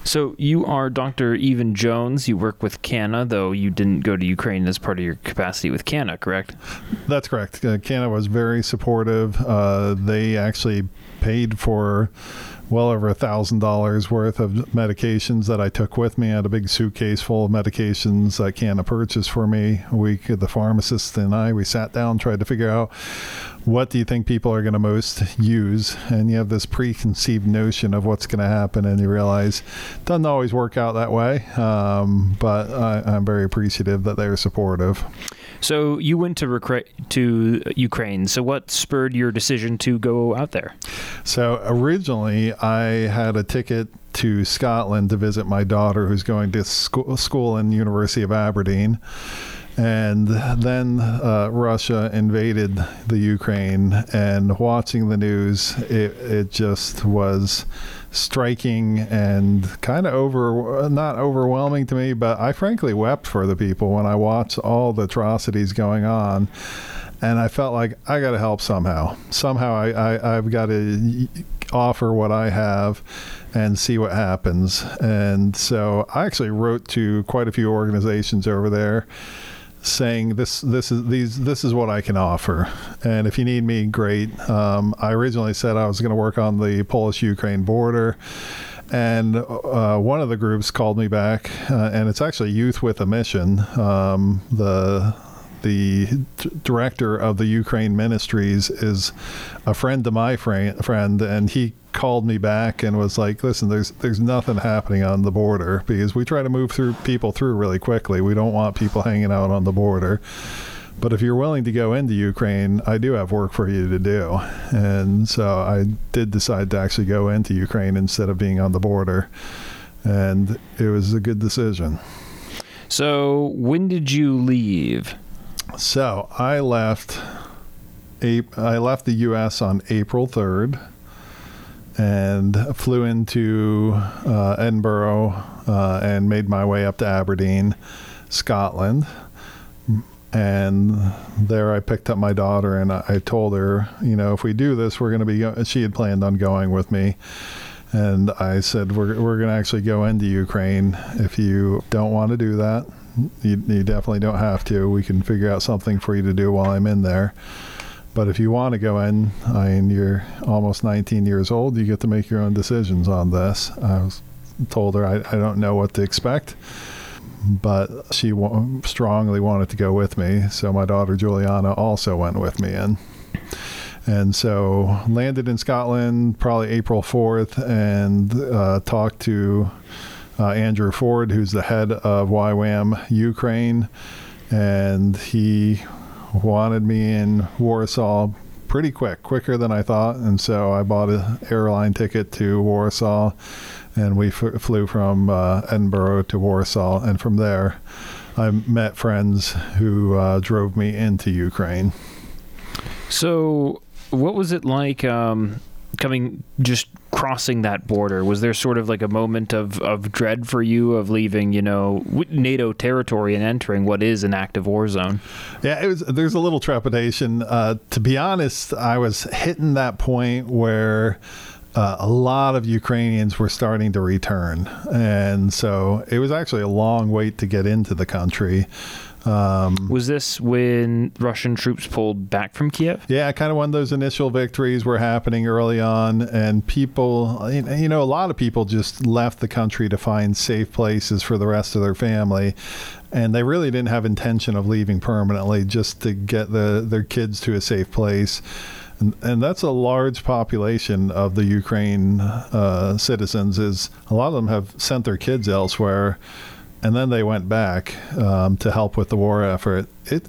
So you are Dr. Evan Jones. You work with CANA, though you didn't go to Ukraine as part of your capacity with CANA, correct? That's correct. CANA was very supportive. They actually paid for well over $1,000 worth of medications that I took with me. I had a big suitcase full of medications that CANA purchased for me. The pharmacist and we sat down, tried to figure out, what do you think people are going to most use? And you have this preconceived notion of what's going to happen, and you realize it doesn't always work out that way. But I'm very appreciative that they're supportive. So you went to Ukraine. So what spurred your decision to go out there? So originally, I had a ticket to Scotland to visit my daughter, who's going to school in the University of Aberdeen. And then Russia invaded the Ukraine, and watching the news, it just was striking and kind of not overwhelming to me, but I frankly wept for the people when I watched all the atrocities going on. And I felt like I got to help somehow. Somehow I've got to offer what I have and see what happens. And so I actually wrote to quite a few organizations over there, saying this is what I can offer, and if you need me, great. I originally said I was going to work on the Polish-Ukraine border, and one of the groups called me back, and it's actually Youth with a Mission. The director of the Ukraine Ministries is a friend of my friend, and he called me back and was like, listen, there's nothing happening on the border, because we try to move people through really quickly. We don't want people hanging out on the border. But if you're willing to go into Ukraine, I do have work for you to do. And so I did decide to actually go into Ukraine instead of being on the border. And it was a good decision. So when did you leave? So I left the U.S. on April 3rd and flew into Edinburgh and made my way up to Aberdeen, Scotland. And there I picked up my daughter, and I told her, if we do this, we're going to be, she had planned on going with me. And I said, we're going to actually go into Ukraine. If you don't want to do that, you definitely don't have to. We can figure out something for you to do while I'm in there. But if you want to go in, you're almost 19 years old, you get to make your own decisions on this. I told her I don't know what to expect, but she strongly wanted to go with me. So my daughter Juliana also went with me in. And so landed in Scotland probably April 4th and talked to Andrew Ford, who's the head of YWAM Ukraine, and he wanted me in Warsaw pretty quicker than I thought. And so I bought an airline ticket to Warsaw, and we flew from Edinburgh to Warsaw. And from there, I met friends who drove me into Ukraine. So what was it like crossing that border? Was there sort of like a moment of dread for you of leaving, NATO territory and entering what is an active war zone? Yeah, there's a little trepidation. To be honest, I was hitting that point where a lot of Ukrainians were starting to return. And so it was actually a long wait to get into the country. Was this when Russian troops pulled back from Kiev? Yeah, kind of when those initial victories were happening early on, and people, a lot of people just left the country to find safe places for the rest of their family, and they really didn't have intention of leaving permanently, just to get their kids to a safe place. And that's a large population of the Ukraine citizens. Is a lot of them have sent their kids elsewhere, and then they went back to help with the war effort.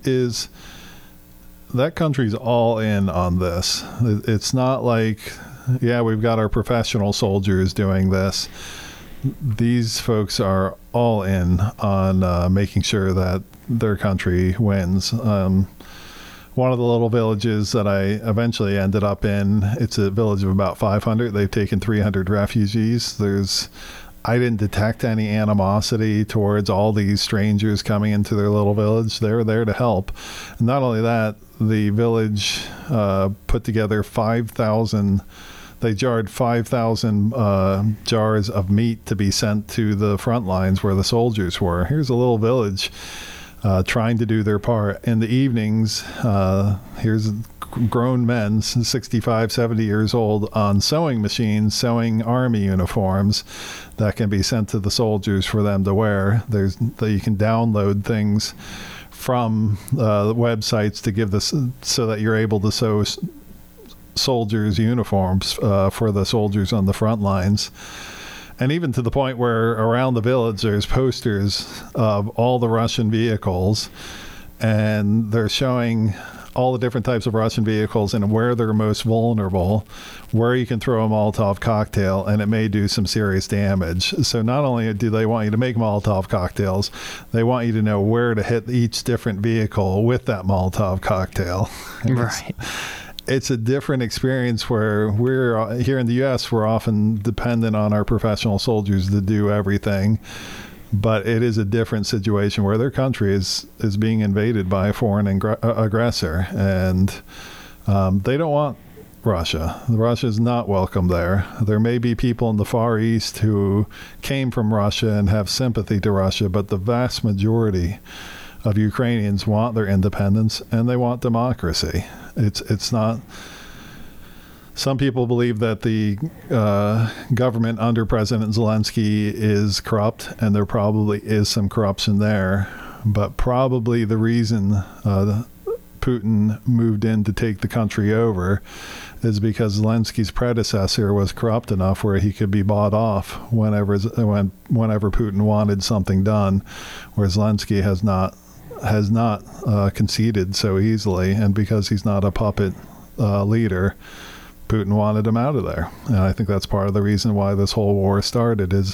That country's all in on this. It's not like, we've got our professional soldiers doing this. These folks are all in on making sure that their country wins. One of the little villages that I eventually ended up in, it's a village of about 500. They've taken 300 refugees. I didn't detect any animosity towards all these strangers coming into their little village. They were there to help. And not only that, the village put together 5,000 they jarred 5,000 jars of meat to be sent to the front lines where the soldiers were. Here's a little village trying to do their part. In the evenings, here's grown men, 65, 70 years old, on sewing machines, sewing army uniforms that can be sent to the soldiers for them to wear. You can download things from the websites to give this so that you're able to sew soldiers' uniforms for the soldiers on the front lines. And even to the point where around the village there's posters of all the Russian vehicles, and they're showing all the different types of Russian vehicles and where they're most vulnerable, where you can throw a Molotov cocktail and it may do some serious damage. So not only do they want you to make Molotov cocktails, they want you to know where to hit each different vehicle with that Molotov cocktail. Right. It's a different experience where we're here in the U.S., we're often dependent on our professional soldiers to do everything. But it is a different situation where their country is being invaded by a foreign aggressor, and they don't want Russia. Russia is not welcome there. There may be people in the Far East who came from Russia and have sympathy to Russia, but the vast majority of Ukrainians want their independence and they want democracy. It's not. Some people believe that the government under President Zelensky is corrupt, and there probably is some corruption there. But probably the reason Putin moved in to take the country over is because Zelensky's predecessor was corrupt enough where he could be bought off whenever Putin wanted something done, where Zelensky has not conceded so easily, and because he's not a puppet leader, Putin wanted him out of there. And I think that's part of the reason why this whole war started. Is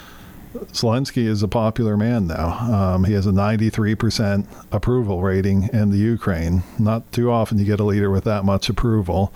Zelensky is a popular man now. He has a 93% approval rating in the Ukraine. Not too often you get a leader with that much approval.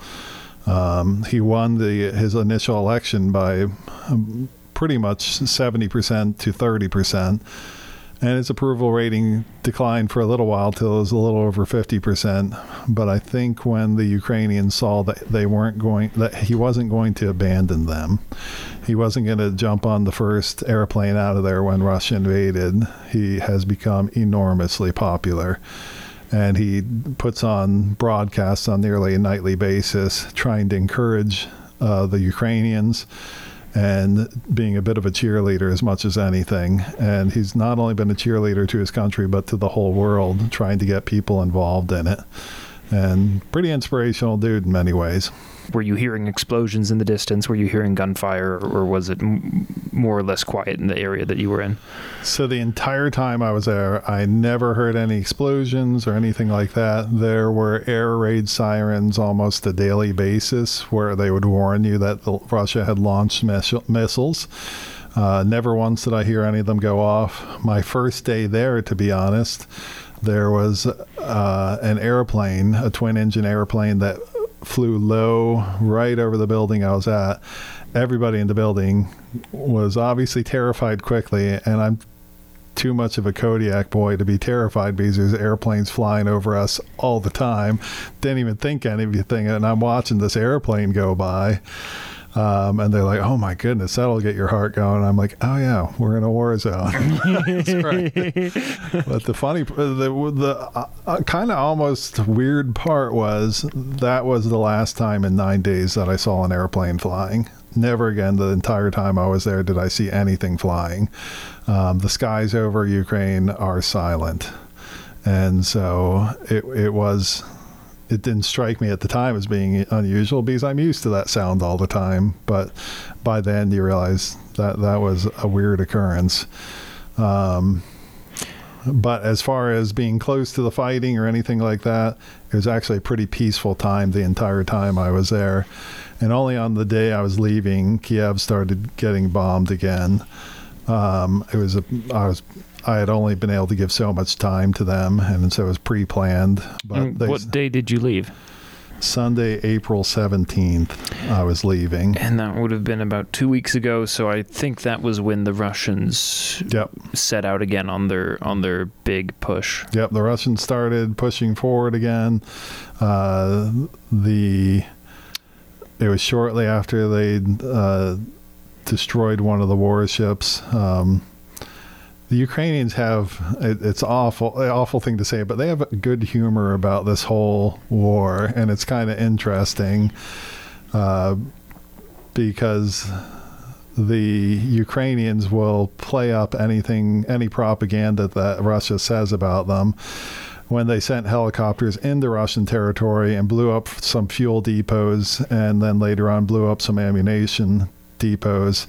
He won his initial election by pretty much 70% to 30%. And his approval rating declined for a little while till it was a little over 50%. But I think when the Ukrainians saw that that he wasn't going to abandon them, he wasn't going to jump on the first airplane out of there when Russia invaded, he has become enormously popular. And he puts on broadcasts on nearly a nightly basis, trying to encourage the Ukrainians, and being a bit of a cheerleader as much as anything. And he's not only been a cheerleader to his country, but to the whole world, trying to get people involved in it. And pretty inspirational dude in many ways. Were you hearing explosions in the distance? Were you hearing gunfire, or was it more or less quiet in the area that you were in? So the entire time I was there, I never heard any explosions or anything like that. There were air raid sirens almost a daily basis where they would warn you that Russia had launched missiles. Never once did I hear any of them go off. My first day there, to be honest, there was an airplane, a twin-engine airplane that flew low right over the building I was at. Everybody in the building was obviously terrified quickly, and I'm too much of a Kodiak boy to be terrified because there's airplanes flying over us all the time. Didn't even think anything, and I'm watching this airplane go by. And they're like, "Oh my goodness, that'll get your heart going." I'm like, "Oh yeah, we're in a war zone." That's right. But the funny, the kind of almost weird part was that was the last time in 9 days that I saw an airplane flying. Never again, the entire time I was there, did I see anything flying. The skies over Ukraine are silent, and so it didn't strike me at the time as being unusual because I'm used to that sound all the time. But by then you realize that was a weird occurrence. But as far as being close to the fighting or anything like that, it was actually a pretty peaceful time the entire time I was there. And only on the day I was leaving, Kiev started getting bombed again. I had only been able to give so much time to them, and so it was pre-planned. But what day did you leave? Sunday, April 17th, I was leaving. And that would have been about 2 weeks ago, so I think that was when the Russians set out again on their big push. Yep, the Russians started pushing forward again. The it was shortly after they destroyed one of the warships. The Ukrainians have, it's awful thing to say, but they have a good humor about this whole war, and it's kind of interesting because the Ukrainians will play up any propaganda that Russia says about them. When they sent helicopters into Russian territory and blew up some fuel depots, and then later on blew up some ammunition depots,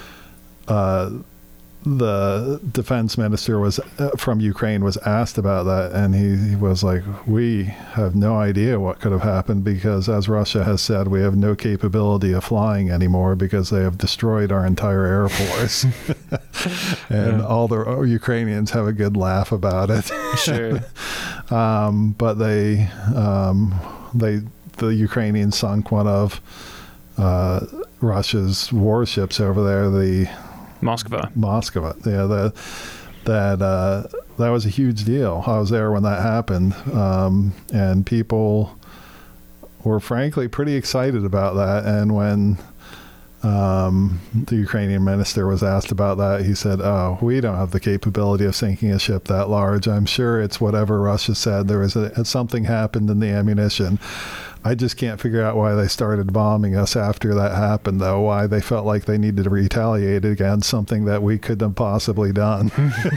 the defense minister from Ukraine was asked about that, and he was like, we have no idea what could have happened because, as Russia has said, we have no capability of flying anymore because they have destroyed our entire air force. And all the Ukrainians have a good laugh about it. Sure. But the Ukrainians sunk one of Russia's warships over there, the Moskva. Yeah, that was a huge deal. I was there when that happened, and people were frankly pretty excited about that. And when the Ukrainian minister was asked about that, he said, "Oh, we don't have the capability of sinking a ship that large. I'm sure it's whatever Russia said. There was something happened in the ammunition. I just can't figure out why they started bombing us after that happened, though. Why they felt like they needed to retaliate against something that we couldn't have possibly done."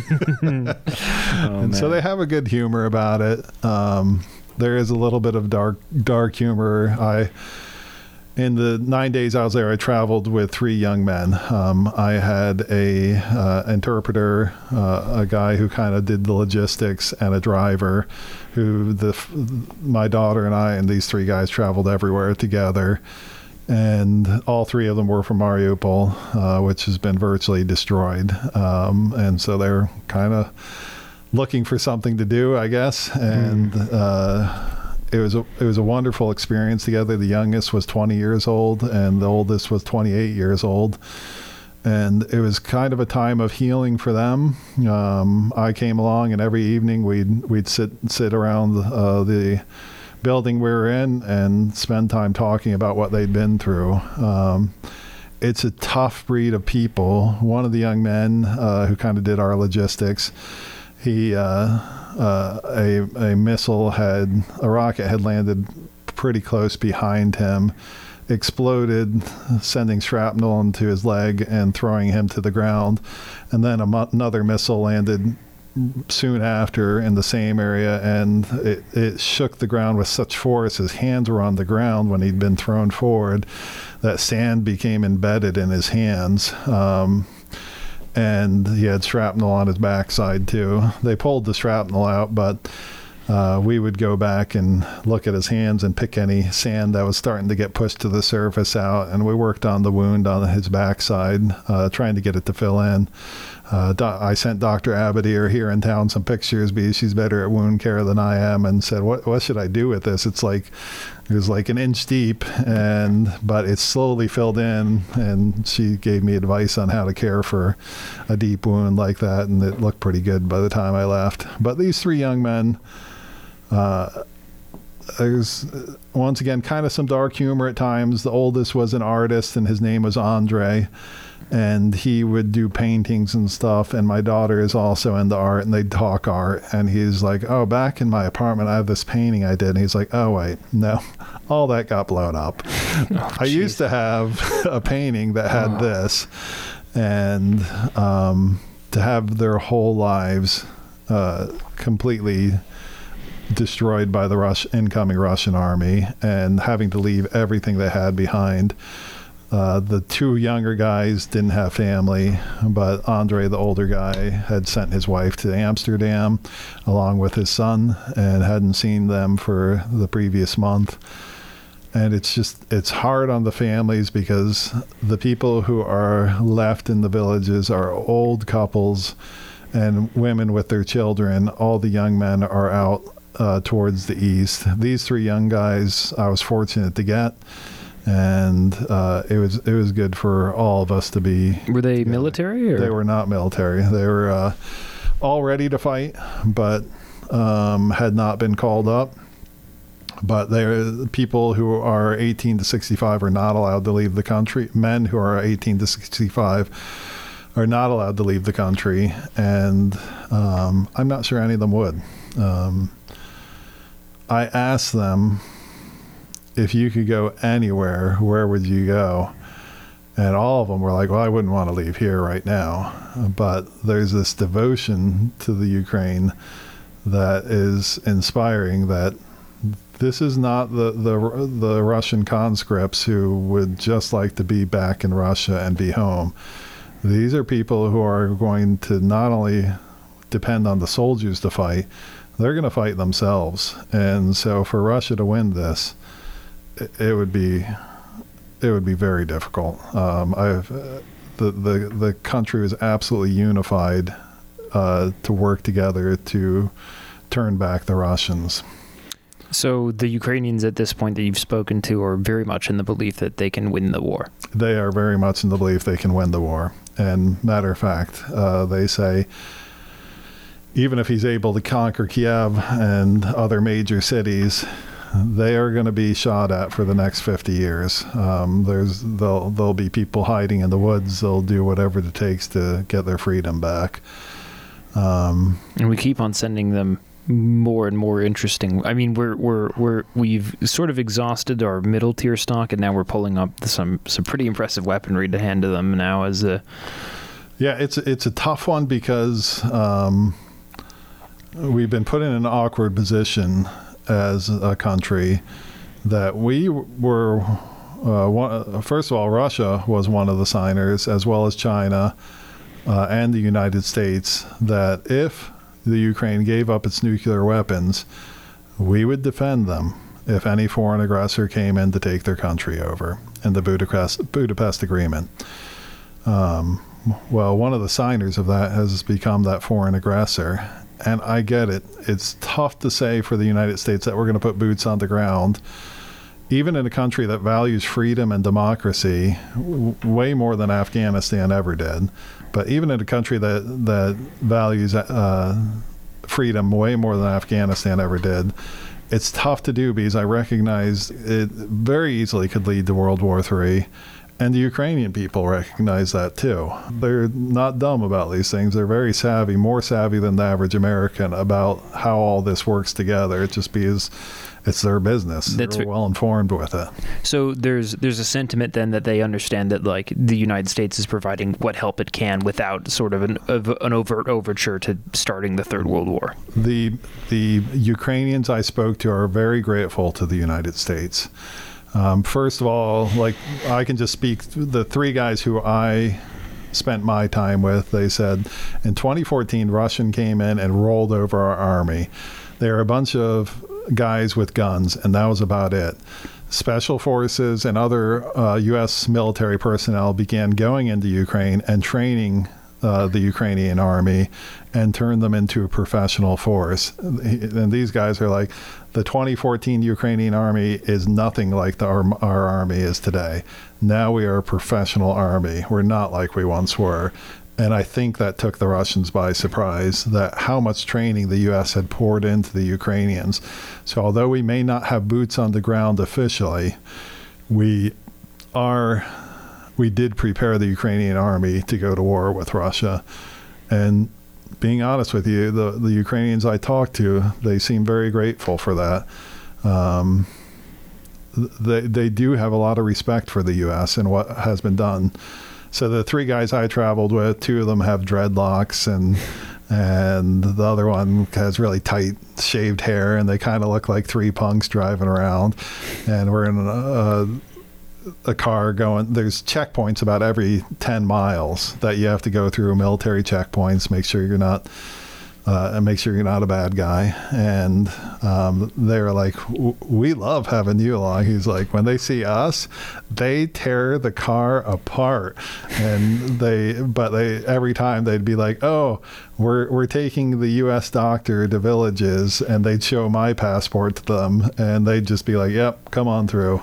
So they have a good humor about it. There is a little bit of dark humor. In the 9 days I was there, I traveled with 3 young men. I had a interpreter, a guy who kind of did the logistics, and a driver who my daughter and I and these 3 guys traveled everywhere together. And all 3 of them were from Mariupol, which has been virtually destroyed. And so they're kind of looking for something to do, I guess. And it was a wonderful experience together. The youngest was 20 years old, and the oldest was 28 years old. And it was kind of a time of healing for them. I came along, and every evening we'd sit around the building we were in and spend time talking about what they'd been through. It's a tough breed of people. One of the young men who kind of did our logistics, he a rocket had landed pretty close behind him, exploded, sending shrapnel into his leg and throwing him to the ground. And then another missile landed soon after in the same area, and it shook the ground with such force. His hands were on the ground when he'd been thrown forward, that sand became embedded in his hands. And he had shrapnel on his backside too. They pulled the shrapnel out, but we would go back and look at his hands and pick any sand that was starting to get pushed to the surface out. And we worked on the wound on his backside, trying to get it to fill in. I sent Dr. Abadir here in town some pictures because she's better at wound care than I am, and said, what should I do with this? It was like an inch deep, but it's slowly filled in, and she gave me advice on how to care for a deep wound like that, and it looked pretty good by the time I left. But these 3 young men, there's once again kind of some dark humor at times. The oldest was an artist, and his name was Andre, and he would do paintings and stuff, and my daughter is also into art, and they'd talk art, and he's like, "Oh, back in my apartment I have this painting I did," and he's like, "Oh wait, no, all that got blown up." I used to have a painting that had this, and to have their whole lives completely destroyed by the incoming Russian army, and having to leave everything they had behind. The 2 younger guys didn't have family, but Andre, the older guy, had sent his wife to Amsterdam along with his son and hadn't seen them for the previous month. And it's hard on the families because the people who are left in the villages are old couples and women with their children. All the young men are out towards the east. These 3 young guys I was fortunate to get. And it was good for all of us to be. Were they military? Or? They were not military. They were all ready to fight, but had not been called up. But people who are 18 to 65 are not allowed to leave the country. Men who are 18 to 65 are not allowed to leave the country. And I'm not sure any of them would. I asked them, if you could go anywhere, where would you go? And all of them were like, well, I wouldn't want to leave here right now. But there's this devotion to the Ukraine that is inspiring, that this is not the Russian conscripts who would just like to be back in Russia and be home. These are people who are going to not only depend on the soldiers to fight, they're going to fight themselves. And so for Russia to win this, it would be very difficult. The country was absolutely unified to work together to turn back the Russians. So the Ukrainians at this point that you've spoken to are very much in the belief that they can win the war. They are very much in the belief they can win the war. And matter of fact, they say, even if he's able to conquer Kiev and other major cities, they are going to be shot at for the next 50 years. There'll be people hiding in the woods. They'll do whatever it takes to get their freedom back. And we keep on sending them more and more interesting. I mean, we've sort of exhausted our middle tier stock, and now we're pulling up some pretty impressive weaponry to hand to them now as a. Yeah, it's a tough one because we've been put in an awkward position as a country that we were. First of all, Russia was one of the signers, as well as China and the United States, that if the Ukraine gave up its nuclear weapons, we would defend them if any foreign aggressor came in to take their country over, in the Budapest Agreement. Well, one of the signers of that has become that foreign aggressor. And I get it. It's tough to say for the United States that we're going to put boots on the ground, even in a country that values freedom and democracy way more than Afghanistan ever did. But even in a country that values freedom way more than Afghanistan ever did, it's tough to do because I recognize it very easily could lead to World War III. And the Ukrainian people recognize that too. They're not dumb about these things. They're very savvy, more savvy than the average American about how all this works together. It just because it's their business. They're well informed with it. So there's a sentiment then that they understand that like the United States is providing what help it can without sort of an overt overture to starting the Third World War. The Ukrainians I spoke to are very grateful to the United States. First of all, like I can just speak, the three guys who I spent my time with, they said in 2014, Russian came in and rolled over our army. They were a bunch of guys with guns, and that was about it. Special forces and other U.S. military personnel began going into Ukraine and training the Ukrainian army and turned them into a professional force. And these guys are like, the 2014 Ukrainian army is nothing like our army is today. Now we are a professional army. We're not like we once were. And I think that took the Russians by surprise, that how much training the U.S. had poured into the Ukrainians. So although we may not have boots on the ground officially, we did prepare the Ukrainian army to go to war with Russia. And being honest with you, the Ukrainians I talked to, they seem very grateful for that. They do have a lot of respect for the U.S. and what has been done. So the three guys I traveled with, two of them have dreadlocks and the other one has really tight shaved hair, and they kind of look like three punks driving around. And we're in a car going, there's checkpoints about every 10 miles that you have to go through, military checkpoints, make sure you're not a bad guy. And they're like, we love having you along. He's like, when they see us, they tear the car apart. And every time they'd be like, oh, we're taking the U.S. doctor to Villages, and they'd show my passport to them, and they'd just be like, yep, come on through.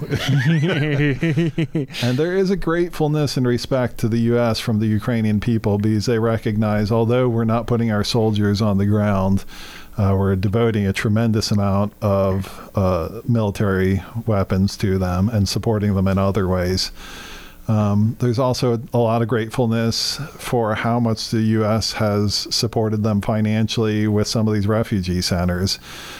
And there is a gratefulness and respect to the U.S. from the Ukrainian people, because they recognize, although we're not putting our soldiers on on the ground. We're devoting a tremendous amount of military weapons to them and supporting them in other ways. There's also a lot of gratefulness for how much the U.S. has supported them financially with some of these refugee centers.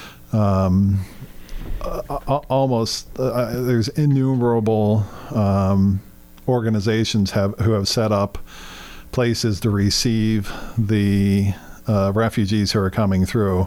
There's innumerable organizations who have set up places to receive the refugees who are coming through.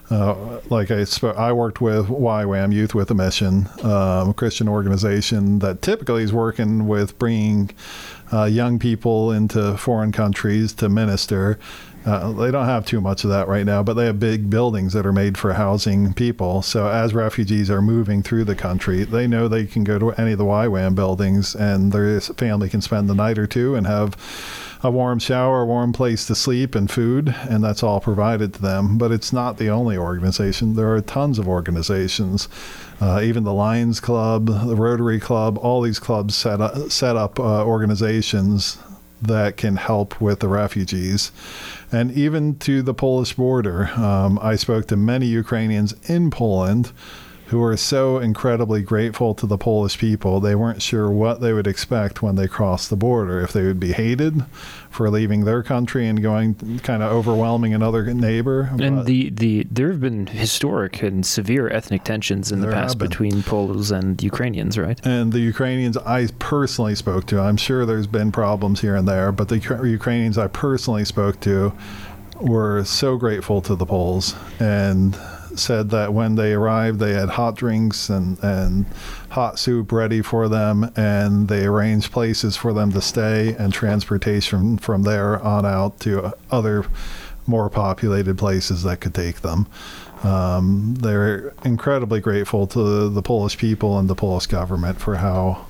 I worked with YWAM, Youth with a Mission, a Christian organization that typically is working with bringing young people into foreign countries to minister. They don't have too much of that right now, but they have big buildings that are made for housing people. So as refugees are moving through the country, they know they can go to any of the YWAM buildings and their family can spend the night or two and have a warm shower, a warm place to sleep, and food, and that's all provided to them. But it's not the only organization. There are tons of organizations, even the Lions Club, the Rotary Club, all these clubs set up organizations that can help with the refugees. And even to the Polish border, I spoke to many Ukrainians in Poland who are so incredibly grateful to the Polish people. They weren't sure what they would expect when they crossed the border, if they would be hated for leaving their country and going kind of overwhelming another neighbor. And there have been historic and severe ethnic tensions in the past between Poles and Ukrainians, right? And the Ukrainians I personally spoke to, I'm sure there's been problems here and there, but the Ukrainians I personally spoke to were so grateful to the Poles and said that when they arrived, they had hot drinks and hot soup ready for them, and they arranged places for them to stay and transportation from there on out to other more populated places that could take them. They're incredibly grateful to the Polish people and the Polish government for how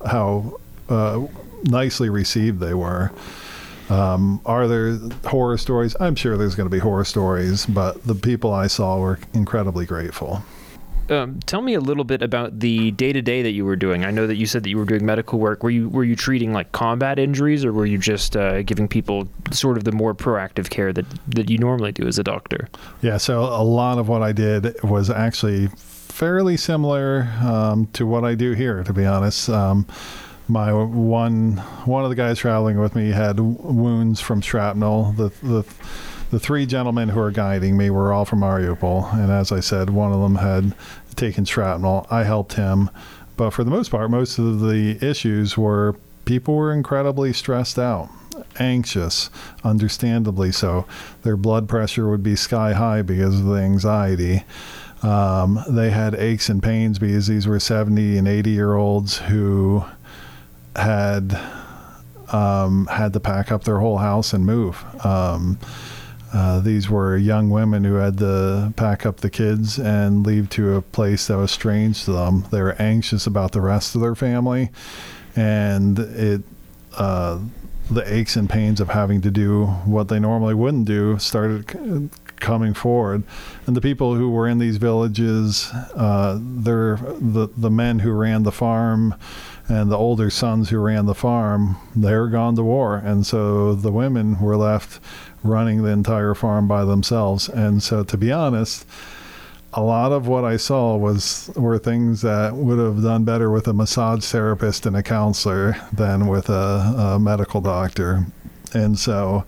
nicely received they were. Are there horror stories? I'm sure there's going to be horror stories, but the people I saw were incredibly grateful. Tell me a little bit about the day-to-day that you were doing. I know that you said that you were doing medical work. Were you treating like combat injuries, or were you just giving people sort of the more proactive care that you normally do as a doctor? Yeah, so a lot of what I did was actually fairly similar to what I do here, to be honest. My one of the guys traveling with me had wounds from shrapnel. The three gentlemen who are guiding me were all from Mariupol, and as I said, one of them had taken shrapnel. I helped him, but for the most part, most of the issues were people were incredibly stressed out, anxious, understandably so. Their blood pressure would be sky high because of the anxiety. They had aches and pains because these were 70 and 80-year-olds who had to pack up their whole house and move. These were young women who had to pack up the kids and leave to a place that was strange to them. They were anxious about the rest of their family, and the aches and pains of having to do what they normally wouldn't do started coming forward. And the people who were in these villages, they're the men who ran the farm and the older sons who ran the farm, they were gone to war. And so the women were left running the entire farm by themselves. And so, to be honest, a lot of what I saw were things that would have done better with a massage therapist and a counselor than with a medical doctor. And so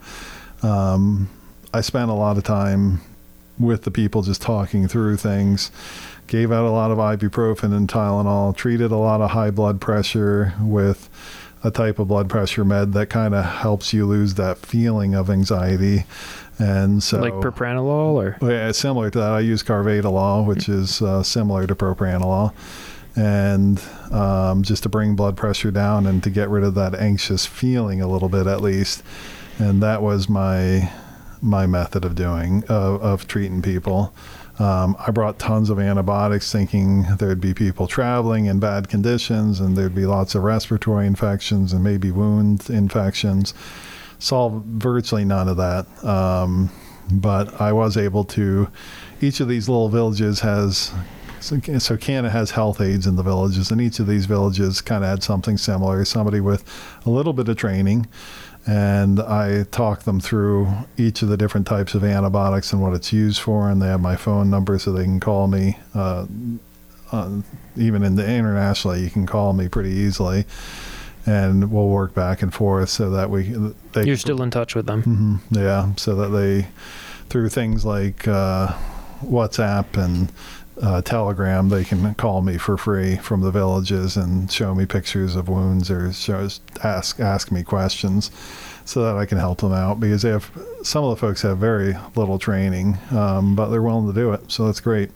I spent a lot of time with the people just talking through things, gave out a lot of ibuprofen and Tylenol, treated a lot of high blood pressure with a type of blood pressure med that kind of helps you lose that feeling of anxiety. And so, like propranolol, or yeah, similar to that. I use carvedilol, which is similar to propranolol, and just to bring blood pressure down and to get rid of that anxious feeling a little bit at least. And that was my method of treating people. I brought tons of antibiotics thinking there'd be people traveling in bad conditions and there'd be lots of respiratory infections and maybe wound infections. Saw virtually none of that. But I was able to, each of these little villages has, so Canada has health aides in the villages, and each of these villages kind of had something similar, somebody with a little bit of training And I talk them through each of the different types of antibiotics and what it's used for, and they have my phone number so they can call me. Even in the internationally, you can call me pretty easily, and we'll work back and forth so that you're still in touch with them. Mm-hmm, yeah, so that they, through things like WhatsApp and Telegram, they can call me for free from the villages and show me pictures of wounds or ask me questions so that I can help them out, because some of the folks have very little training, but they're willing to do it. So that's great.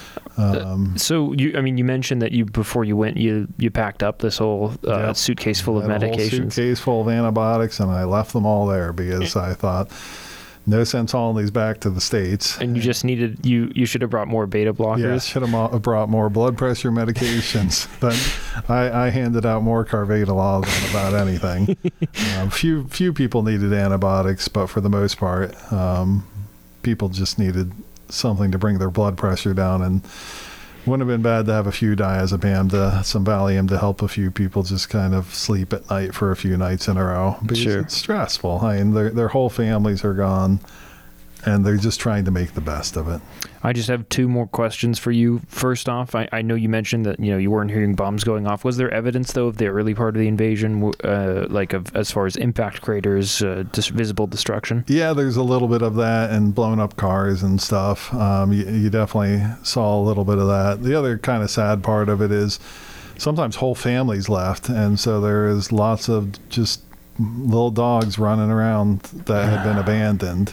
So you mentioned that before you went, you packed up this whole suitcase full of medications. A whole suitcase full of antibiotics, and I left them all there because I thought, no sense hauling these back to the States. And you just needed, you should have brought more beta blockers. Yeah, should have brought more blood pressure medications. But I handed out more Carvedilol than about anything. Few people needed antibiotics, but for the most part, people just needed something to bring their blood pressure down, and wouldn't have been bad to have a few diazepam, some Valium to help a few people just kind of sleep at night for a few nights in a row. Because sure. It's stressful. I mean, their whole families are gone, and they're just trying to make the best of it. I just have two more questions for you. First off, I know you mentioned that you weren't hearing bombs going off. Was there evidence, though, of the early part of the invasion, as far as impact craters, visible destruction? Yeah, there's a little bit of that, and blown up cars and stuff. You definitely saw a little bit of that. The other kind of sad part of it is sometimes whole families left, and so there is lots of just little dogs running around that had been abandoned.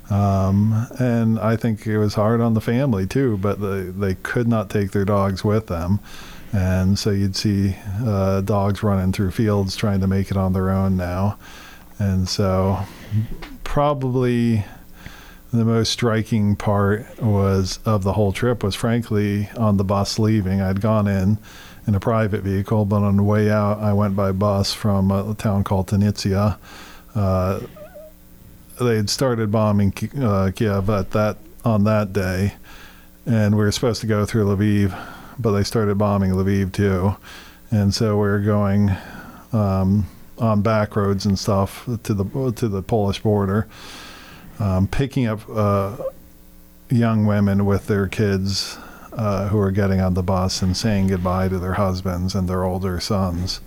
And I think it was hard on the family too, but they could not take their dogs with them. And so you'd see dogs running through fields trying to make it on their own now. And so probably the most striking part of the whole trip was frankly on the bus leaving. I'd gone in a private vehicle, but on the way out, I went by bus from a town called Tunisia. They had started bombing Kiev on that day, and we were supposed to go through Lviv, but they started bombing Lviv too, and so we were going on back roads and stuff to the Polish border, picking up young women with their kids who were getting on the bus and saying goodbye to their husbands and their older sons,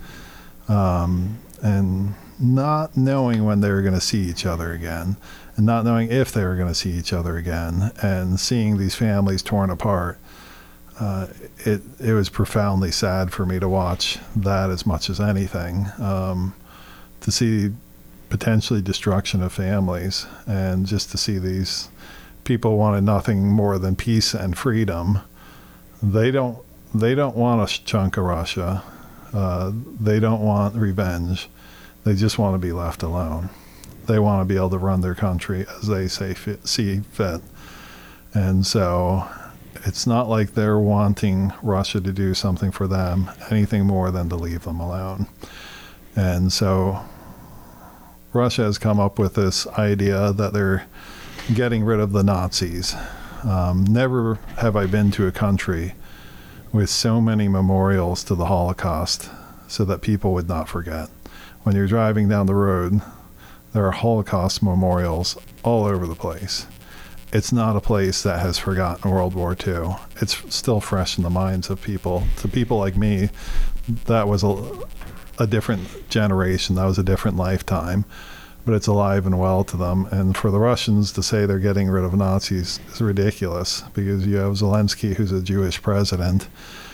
and not knowing when they were going to see each other again, and not knowing if they were going to see each other again, and seeing these families torn apart. It was profoundly sad for me to watch that as much as anything, to see potentially destruction of families, and just to see these people wanted nothing more than peace and freedom. They don't want a chunk of Russia. They don't want revenge. They just want to be left alone. They want to be able to run their country as they see fit. And so it's not like they're wanting Russia to do something for them, anything more than to leave them alone. And so Russia has come up with this idea that they're getting rid of the Nazis. Never have I been to a country with so many memorials to the Holocaust so that people would not forget. When you're driving down the road, there are Holocaust memorials all over the place. It's not a place that has forgotten World War II. It's still fresh in the minds of people. To people like me, that was a different generation. That was a different lifetime. But it's alive and well to them. And for the Russians to say they're getting rid of Nazis is ridiculous, because you have Zelensky, who's a Jewish president,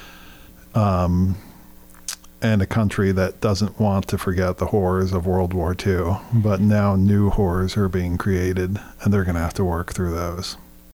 and a country that doesn't want to forget the horrors of World War II. But now new horrors are being created, and they're going to have to work through those.